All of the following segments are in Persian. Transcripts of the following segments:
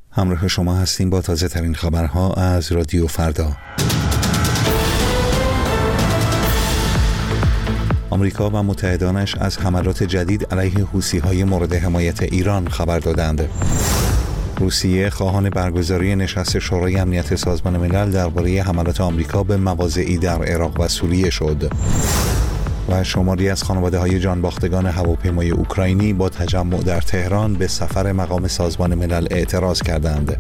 همراه شما هستیم با تازه ترین خبرها از رادیو فردا. آمریکا و متحدانش از حملات جدید علیه حوثی‌های مورد حمایت ایران خبر دادند. روسیه خواهان برگزاری نشست شورای امنیت سازمان ملل درباره حملات آمریکا به مواضعی در عراق و سوریه شد. و شماری از خانواده‌های جانباختگان هواپیمای اوکراینی با تجمع در تهران به سفر مقام سازمان ملل اعتراض کردند.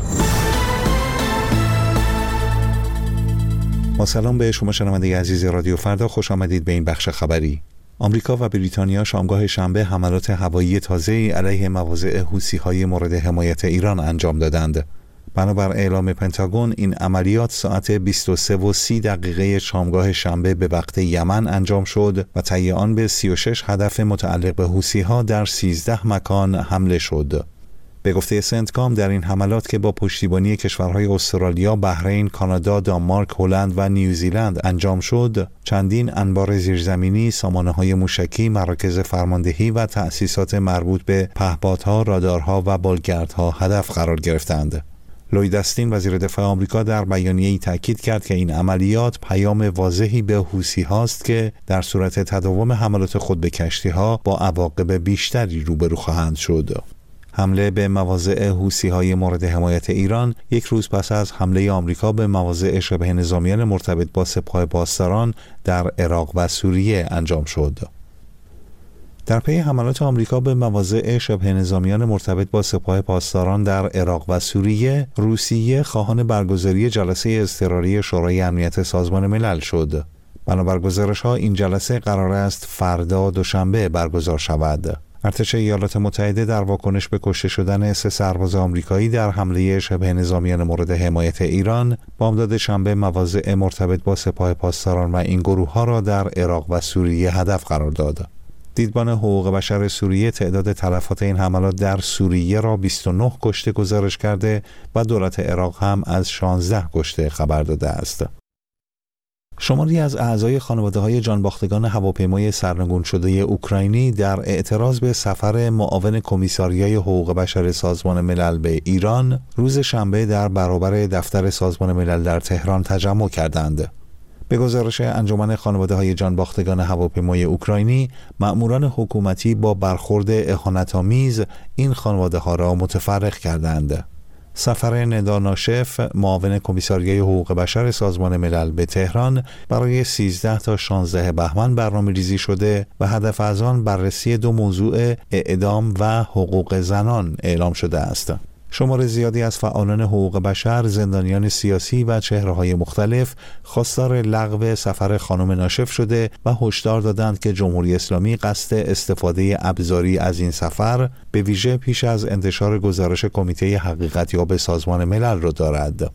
با سلام به شما شنونده عزیز رادیو فردا، خوش آمدید به این بخش خبری. آمریکا و بریتانیا شامگاه شنبه حملات هوایی تازه‌ای علیه مواضع حوثی‌های مورد حمایت ایران انجام دادند. بنابر اعلام پنتاگون، این عملیات ساعت 23:30 شامگاه شنبه به وقت یمن انجام شد و طی آن به 36 هدف متعلق به حوثی‌ها در 13 مکان حمله شد. به گفته سنتکام، در این حملات که با پشتیبانی کشورهای استرالیا، بحرین، کانادا، دانمارک، هلند و نیوزیلند انجام شد، چندین انبار زیرزمینی، سامانه‌های موشکی، مراکز فرماندهی و تأسیسات مربوط به پهپادها، رادارها و بالگردها هدف قرار گرفتند. لوید استین، وزیر دفاع آمریکا، در بیانیه‌ای تاکید کرد که این عملیات پیام واضحی به حوثی‌ها است که در صورت تداوم حملات خود به کشتی‌ها با عواقب بیشتری روبرو خواهند شد. حمله به مواضع حوثی‌های مورد حمایت ایران یک روز پس از حمله آمریکا به مواضع شبه نظامیان مرتبط با سپاه پاسداران در عراق و سوریه انجام شد. در پی حملات آمریکا به مواضع شبه نظامیان مرتبط با سپاه پاسداران در عراق و سوریه، روسیه خواهان برگزاری جلسه اضطراری شورای امنیت سازمان ملل شد. بنابر گزارش‌ها این جلسه قرار است فردا دوشنبه برگزار شود. ارتش ایالات متحده در واکنش به کشته شدن 3 سرباز آمریکایی در حمله شبه نظامیان مورد حمایت ایران، بامداد شنبه مواضع مرتبط با سپاه پاسداران و این گروه‌ها را در عراق و سوریه هدف قرار داد. دیدبان حقوق بشر سوریه تعداد تلفات این حملات در سوریه را 29 کشته گزارش کرده و دولت عراق هم از 16 کشته خبر داده است. شماری از اعضای خانواده‌های جانباختگان هواپیمای سرنگون شده اوکراینی در اعتراض به سفر معاون کمیساریای حقوق بشر سازمان ملل به ایران روز شنبه در برابر دفتر سازمان ملل در تهران تجمع کردند. به گزارش انجمن خانواده‌های جانباختگان هواپیمای اوکراینی، مأموران حکومتی با برخورد اهانت‌آمیز این خانواده‌ها را متفرق کردند. سفر ندا ناشف، معاون کمیساریای حقوق بشر سازمان ملل به تهران، برای 13 تا 16 بهمن برنامه‌ریزی شده و هدف از آن بررسی 2 موضوع اعدام و حقوق زنان اعلام شده است. شمار زیادی از فعالان حقوق بشر، زندانیان سیاسی و چهره‌های مختلف خواستار لغو سفر خانم ناشف شده و هشدار دادند که جمهوری اسلامی قصد استفاده ابزاری از این سفر به ویژه پیش از انتشار گزارش کمیته حقیقتیاب سازمان ملل را دارد.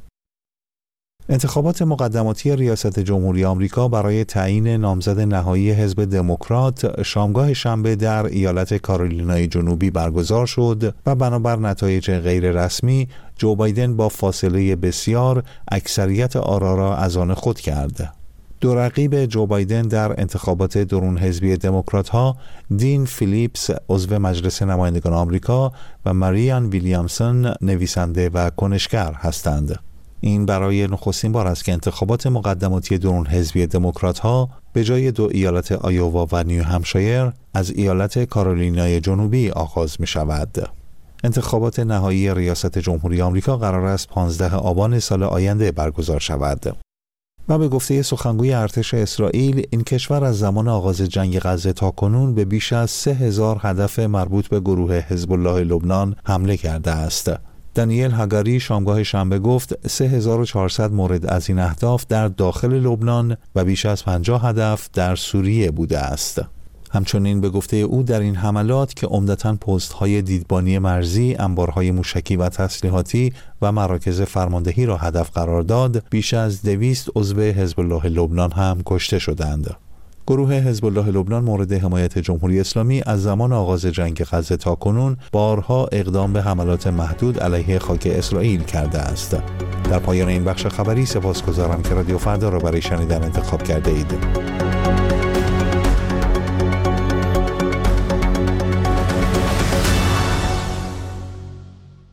انتخابات مقدماتی ریاست جمهوری آمریکا برای تعیین نامزد نهایی حزب دموکرات شامگاه شنبه در ایالت کارولینای جنوبی برگزار شد و بنابر نتایج غیر رسمی، جو بایدن با فاصله بسیار اکثریت آرا را از آن خود کرد. 2 رقیب جو بایدن در انتخابات درون حزبی دموکرات‌ها، دین فیلیپس، عضو مجلس نمایندگان آمریکا، و ماریان ویلیامسون، نویسنده و کنشگر هستند. این برای نخستین بار است که انتخابات مقدماتی درون حزبی دموکرات‌ها به جای 2 ایالت آیووا و نیو همشایر از ایالت کارولینای جنوبی آغاز می شود. انتخابات نهایی ریاست جمهوری آمریکا قرار است 15 آبان سال آینده برگزار شود. و به گفته سخنگوی ارتش اسرائیل، این کشور از زمان آغاز جنگ غزه تا کنون به بیش از 3000 هدف مربوط به گروه حزب الله لبنان حمله کرده است. دانیل هاگاری شامگاه شنبه گفت 3400 مورد از این اهداف در داخل لبنان و بیش از 50 هدف در سوریه بوده است. همچنین به گفته او در این حملات که عمدتاً پست‌های دیدبانی مرزی، انبارهای موشکی و تسلیحاتی و مراکز فرماندهی را هدف قرار داد، بیش از 200 عضو حزب الله لبنان هم کشته شدند. گروه حزب الله لبنان مورد حمایت جمهوری اسلامی از زمان آغاز جنگ غزه تا کنون بارها اقدام به حملات محدود علیه خاک اسرائیل کرده است. در پایان این بخش خبری سپاسگزارم که رادیو فردا را برای شنیدن انتخاب کرده اید.